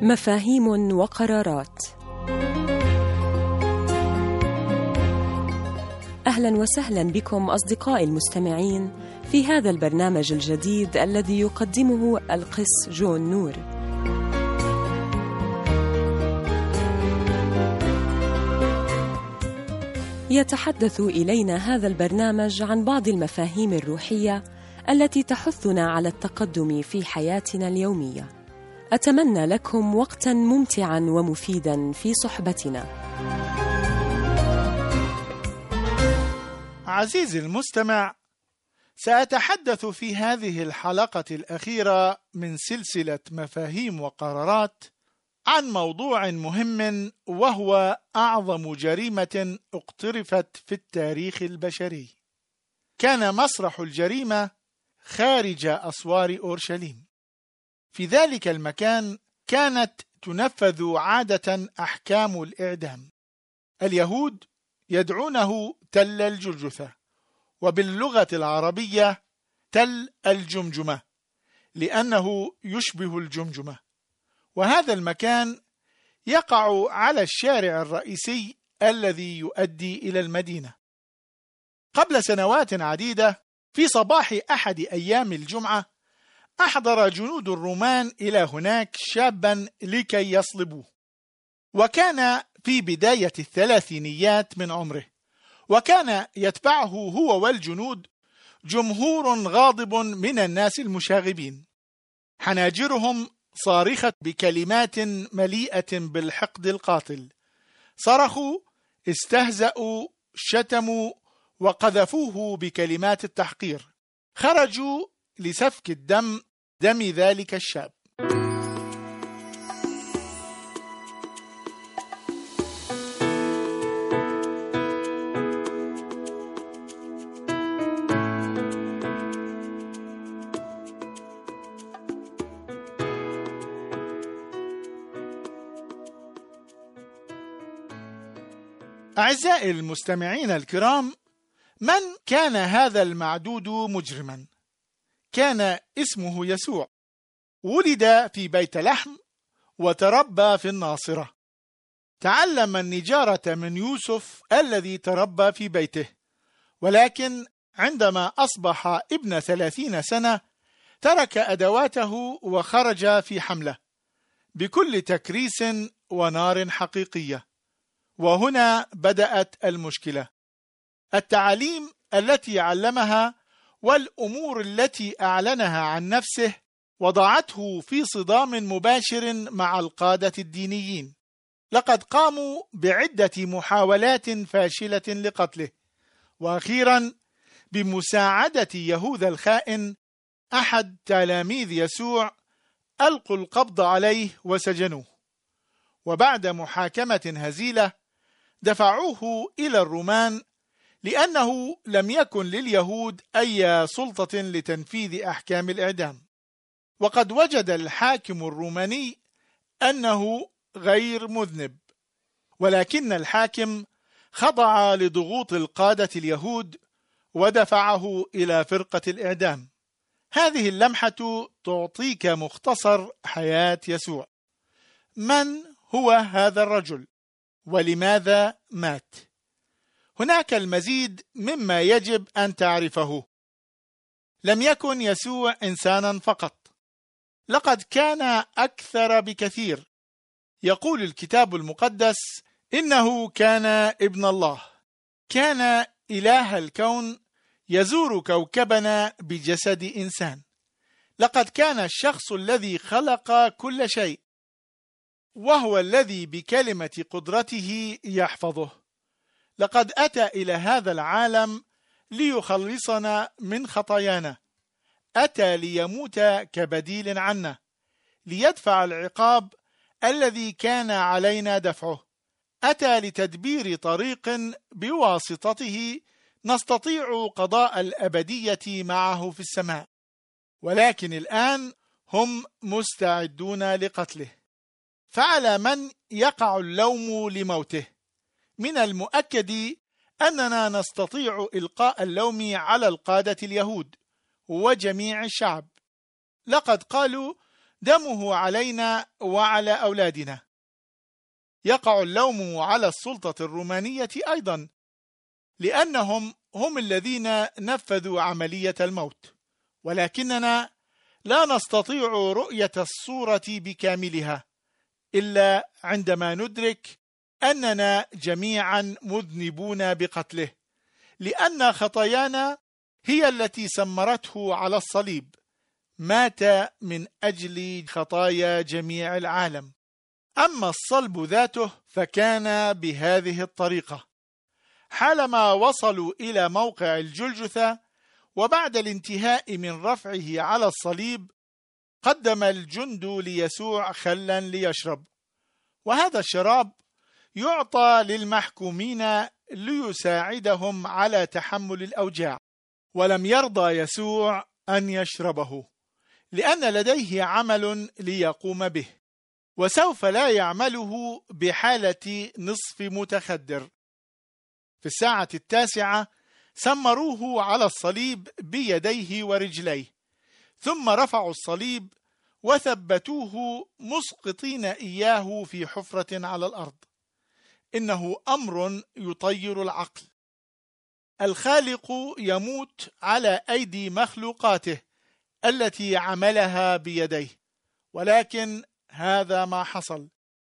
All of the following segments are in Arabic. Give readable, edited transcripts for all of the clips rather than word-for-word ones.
مفاهيم وقرارات. أهلا وسهلا بكم أصدقائي المستمعين في هذا البرنامج الجديد الذي يقدمه القس جون نور. يتحدث إلينا هذا البرنامج عن بعض المفاهيم الروحية التي تحثنا على التقدم في حياتنا اليومية. أتمنى لكم وقتاً ممتعاً ومفيداً في صحبتنا. عزيزي المستمع، سأتحدث في هذه الحلقة الأخيرة من سلسلة مفاهيم وقرارات عن موضوع مهم، وهو أعظم جريمة اقترفت في التاريخ البشري. كان مسرح الجريمة خارج أسوار أورشليم. في ذلك المكان كانت تنفذ عادة أحكام الإعدام. اليهود يدعونه تل الجلجثة، وباللغة العربية تل الجمجمة، لأنه يشبه الجمجمة. وهذا المكان يقع على الشارع الرئيسي الذي يؤدي إلى المدينة. قبل سنوات عديدة، في صباح أحد أيام الجمعة، أحضر جنود الرومان إلى هناك شابا لكي يصلبوه، وكان في بداية الثلاثينيات من عمره، وكان يتبعه هو والجنود جمهور غاضب من الناس المشاغبين، حناجرهم صارخة بكلمات مليئة بالحقد القاتل. صرخوا، استهزأوا، شتموا، وقذفوه بكلمات التحقير. خرجوا لسفك دم ذلك الشاب. أعزائي المستمعين الكرام، من كان هذا المعدود مجرما؟ كان اسمه يسوع. ولد في بيت لحم وتربى في الناصرة. تعلم النجارة من يوسف الذي تربى في بيته، ولكن عندما أصبح ابن 30 سنة ترك أدواته وخرج في حملة بكل تكريس ونار حقيقية. وهنا بدأت المشكلة. التعاليم التي علمها والأمور التي أعلنها عن نفسه وضعته في صدام مباشر مع القادة الدينيين. لقد قاموا بعدة محاولات فاشلة لقتله، وأخيرا بمساعدة يهوذا الخائن أحد تلاميذ يسوع ألقوا القبض عليه وسجنوه، وبعد محاكمة هزيلة دفعوه إلى الرومان، لأنه لم يكن لليهود أي سلطة لتنفيذ أحكام الإعدام. وقد وجد الحاكم الروماني أنه غير مذنب، ولكن الحاكم خضع لضغوط القادة اليهود ودفعه إلى فرقة الإعدام. هذه اللمحة تعطيك مختصر حياة يسوع. من هو هذا الرجل؟ ولماذا مات؟ هناك المزيد مما يجب أن تعرفه. لم يكن يسوع إنسانا فقط، لقد كان أكثر بكثير. يقول الكتاب المقدس إنه كان ابن الله، كان إله الكون يزور كوكبنا بجسد إنسان. لقد كان الشخص الذي خلق كل شيء، وهو الذي بكلمة قدرته يحفظه. لقد أتى إلى هذا العالم ليخلصنا من خطايانا. أتى ليموت كبديل عنا، ليدفع العقاب الذي كان علينا دفعه. أتى لتدبير طريق بواسطته نستطيع قضاء الأبدية معه في السماء. ولكن الآن هم مستعدون لقتله. فعلى من يقع اللوم لموته؟ من المؤكد أننا نستطيع إلقاء اللوم على القادة اليهود وجميع الشعب. لقد قالوا دمه علينا وعلى أولادنا. يقع اللوم على السلطة الرومانية أيضا، لأنهم هم الذين نفذوا عملية الموت، ولكننا لا نستطيع رؤية الصورة بكاملها إلا عندما ندرك أننا جميعا مذنبون بقتله، لأن خطايانا هي التي سمرته على الصليب. مات من أجل خطايا جميع العالم. أما الصلب ذاته فكان بهذه الطريقة: حالما وصلوا إلى موقع الجلجثة وبعد الانتهاء من رفعه على الصليب، قدم الجند ليسوع خلا ليشرب، وهذا الشراب يعطى للمحكومين ليساعدهم على تحمل الأوجاع، ولم يرضى يسوع أن يشربه لأن لديه عمل ليقوم به، وسوف لا يعمله بحالة نصف متخدر. في الساعة 9 سمروه على الصليب بيديه ورجليه، ثم رفعوا الصليب وثبتوه مسقطين إياه في حفرة على الأرض. إنه أمر يطير العقل. الخالق يموت على أيدي مخلوقاته التي عملها بيديه، ولكن هذا ما حصل،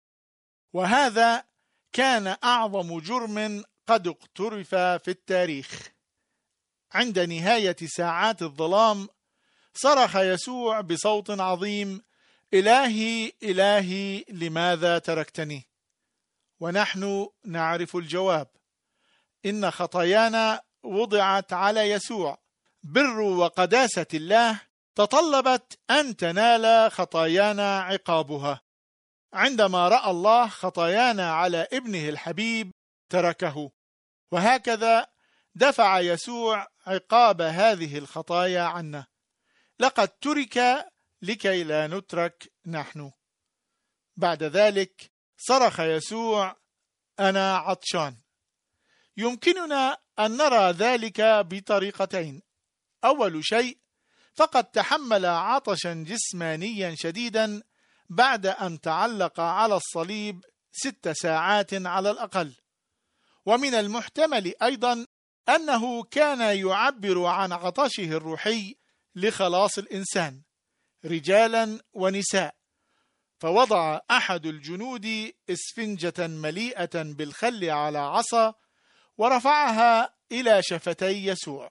وهذا كان أعظم جرم قد اقترف في التاريخ. عند نهاية ساعات الظلام صرخ يسوع بصوت عظيم: إلهي إلهي لماذا تركتني؟ ونحن نعرف الجواب: إن خطايانا وضعت على يسوع. بر وقداسة الله تطلبت أن تنال خطايانا عقابها. عندما رأى الله خطايانا على ابنه الحبيب تركه، وهكذا دفع يسوع عقاب هذه الخطايا عنا. لقد ترك لكي لا نترك نحن. بعد ذلك صرخ يسوع: أنا عطشان. يمكننا أن نرى ذلك بطريقتين. أول شيء، فقد تحمل عطشا جسمانيا شديدا بعد أن تعلق على الصليب 6 ساعات على الأقل، ومن المحتمل أيضا أنه كان يعبر عن عطشه الروحي لخلاص الإنسان، رجالا ونساء. فوضع أحد الجنود إسفنجة مليئة بالخل على عصا ورفعها إلى شفتي يسوع،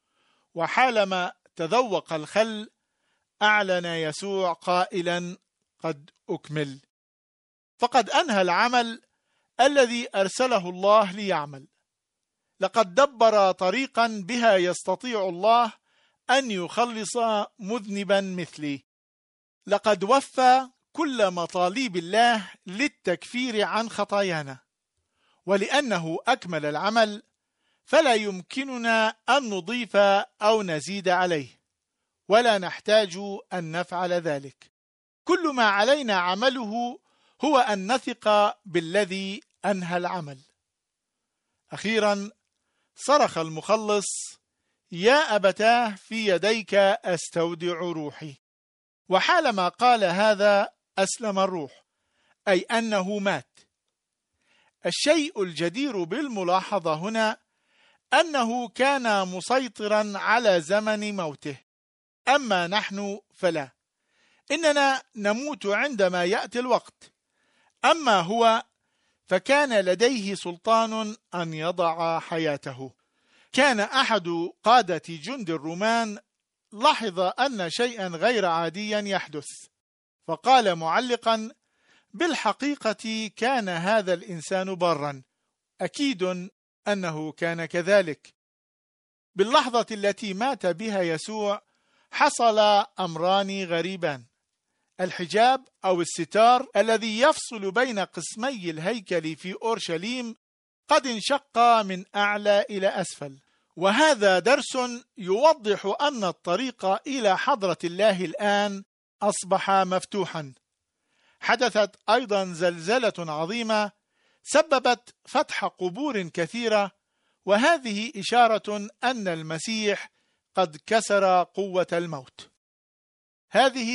وحالما تذوق الخل أعلن يسوع قائلا: قد أكمل. فقد أنهى العمل الذي أرسله الله ليعمل. لقد دبر طريقا بها يستطيع الله أن يخلص مذنبا مثلي. لقد وفى كل مطالب الله للتكفير عن خطايانا، ولأنه أكمل العمل فلا يمكننا أن نضيف أو نزيد عليه، ولا نحتاج أن نفعل ذلك. كل ما علينا عمله هو أن نثق بالذي أنهى العمل. أخيرا صرخ المخلص: يا أبتاه في يديك أستودع روحي. وحالما قال هذا أسلم الروح، أي أنه مات. الشيء الجدير بالملاحظة هنا أنه كان مسيطرا على زمن موته، أما نحن فلا. إننا نموت عندما يأتي الوقت، أما هو فكان لديه سلطان أن يضع حياته. كان أحد قادة جند الرومان لاحظ أن شيئا غير عاديا يحدث، فقال معلقا: بالحقيقة كان هذا الإنسان برا. أكيد أنه كان كذلك. باللحظة التي مات بها يسوع حصل أمران غريبان: الحجاب أو الستار الذي يفصل بين قسمي الهيكل في أورشليم قد انشق من أعلى إلى أسفل، وهذا درس يوضح أن الطريق إلى حضرة الله الآن أصبح مفتوحا. حدثت أيضا زلزلة عظيمة سببت فتح قبور كثيرة، وهذه إشارة أن المسيح قد كسر قوة الموت. هذه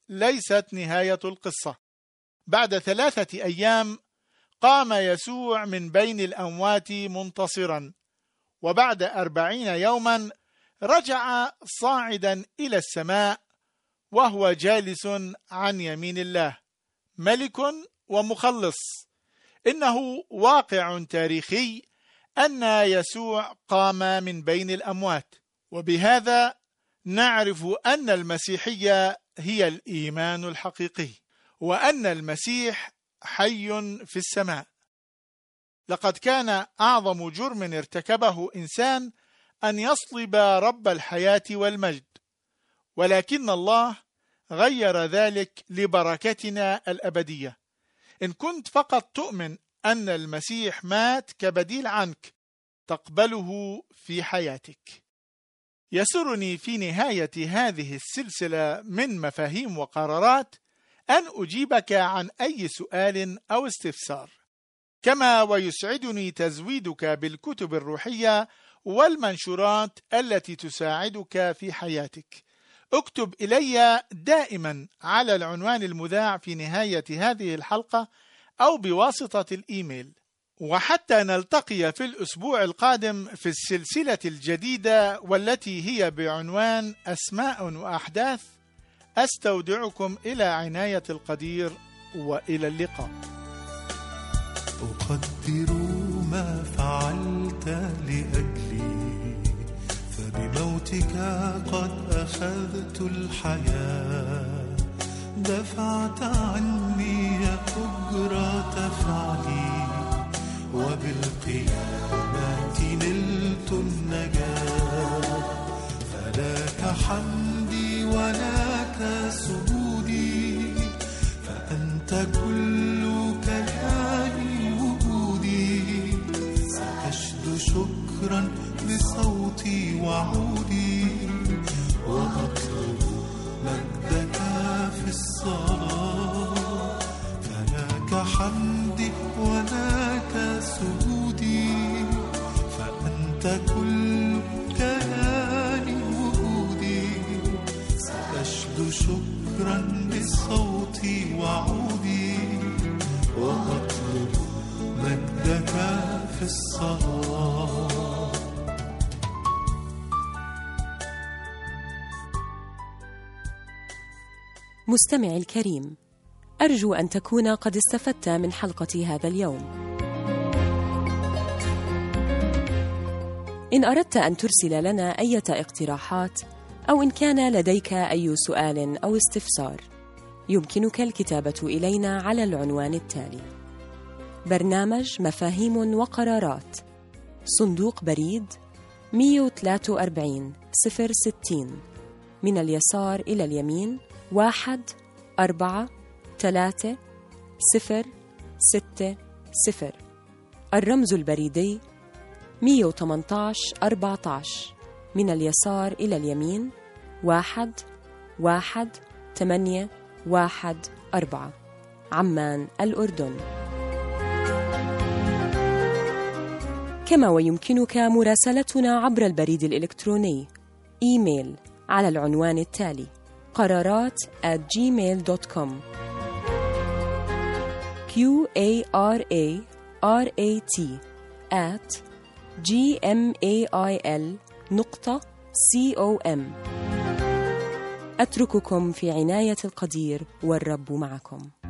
ليست نهاية القصة. بعد 3 أيام قام يسوع من بين الأموات منتصرا، وبعد 40 يوما رجع صاعدا إلى السماء وهو جالس عن يمين الله، ملك ومخلص. إنه واقع تاريخي أن يسوع قام من بين الأموات، وبهذا نعرف أن المسيحية هي الإيمان الحقيقي، وأن المسيح حي في السماء. لقد كان أعظم جرم ارتكبه إنسان أن يصلب رب الحياة والمجد، ولكن الله غير ذلك لبركتنا الأبدية. إن كنت فقط تؤمن أن المسيح مات كبديل عنك، تقبله في حياتك. يسرني في نهاية هذه السلسلة من مفاهيم وقرارات أن أجيبك عن أي سؤال أو استفسار، كما ويسعدني تزويدك بالكتب الروحية والمنشورات التي تساعدك في حياتك. اكتب إلي دائما على العنوان المذاع في نهاية هذه الحلقة أو بواسطة الإيميل. وحتى نلتقي في الأسبوع القادم في السلسلة الجديدة والتي هي بعنوان أسماء وأحداث، أستودعكم إلى عناية القدير، وإلى اللقاء. أقدر ما فعلت لأجلي، فبموتك قد أخذت الحياة، دفعت عني أجرة فعلي، وبالقيامة نلت النجاة. فلك حمدي ولك سجودي، فأنت كل كياني وجودي. سأشد شكرا بصوتي وعودي، وأطلب مجدك في الصلاة. فلك حمدي ولك سجودي، فأنت كل كياني وجودي. سأشد شكرا بصوتي وعودي، وأطلب مجدك في الصلاة. مستمعي الكريم، أرجو أن تكون قد استفدت من حلقة هذا اليوم. إن أردت أن ترسل لنا أي اقتراحات، أو إن كان لديك أي سؤال أو استفسار، يمكنك الكتابة إلينا على العنوان التالي: برنامج مفاهيم وقرارات، صندوق بريد 143 060، من اليسار إلى اليمين 1436060. الرمز البريدي 118 14، من اليسار إلى اليمين 11814، عمان الأردن. كما ويمكنك مراسلتنا عبر البريد الإلكتروني إيميل على العنوان التالي: قرارات@gmail.com. QARARAT@gmail.com. أترككم في عناية القدير، والرب معكم.